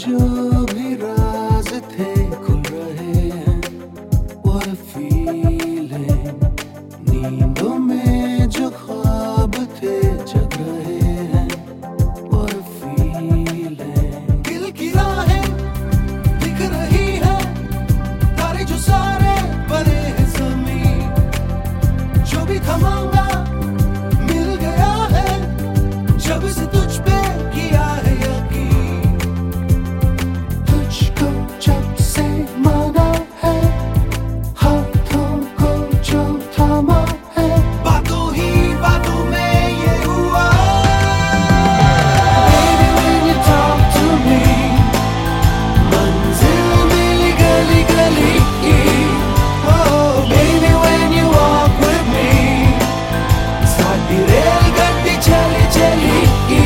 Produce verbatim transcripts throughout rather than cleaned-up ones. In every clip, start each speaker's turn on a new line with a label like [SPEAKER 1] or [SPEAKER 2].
[SPEAKER 1] जो भी राज थे खुल रहे हैं। What a feeling, नींदों में जो ख्वाब थे जग रहे हैं। What a feeling, दिल की राहें दिख रही है, तारे जो सारे बने हैं ज़मीं, जो भी थमाऊंगा मिल गया है, जब से तुझ पे किया है यकीन। तुझको जब से माना है, हाथों को जो थामा है, बातों ही बातों में ये हुआ। Baby when you talk to me, मंजिल मिली गली गली की। Oh baby when you walk with me, साडी रेलगाड़ी चली चली की।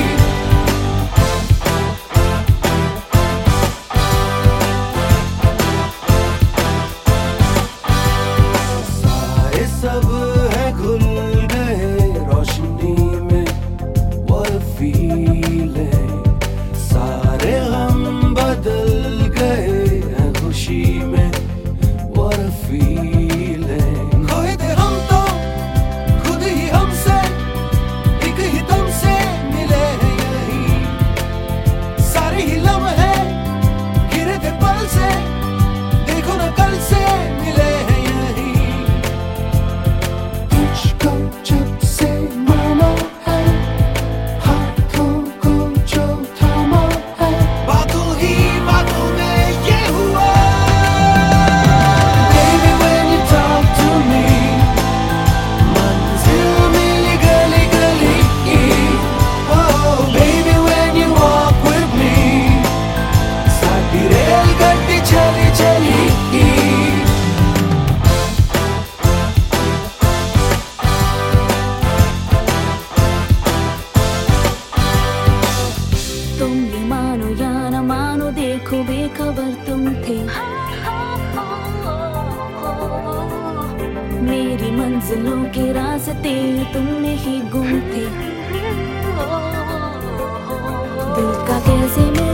[SPEAKER 1] सारे सब है घुल गए रोशनी में। What a feeling, सारे हम बदल गए हैं खुशी में। What a feeling, खोए थे हम तो खुद ही हमसे, एक ही दम से मिले हैं यहीं। सारे ही लम्हे गिरे थे पल से, देखो ना कल से मिले हैं यहीं। तुझको जब से माना है, हाथों को जो थामा है, बातों ही बातों में ये हुआ। Baby when you talk to me, मंजिल मिली गली गली की। Oh baby when you walk with me, साडी रेलगाड़ी चली चली की।
[SPEAKER 2] तुम भी मानो या न मानो, देखो बेखबर तुम थे। मेरी मंजिलों के रास्ते तुमने ही गुम थे। दिल का कैसे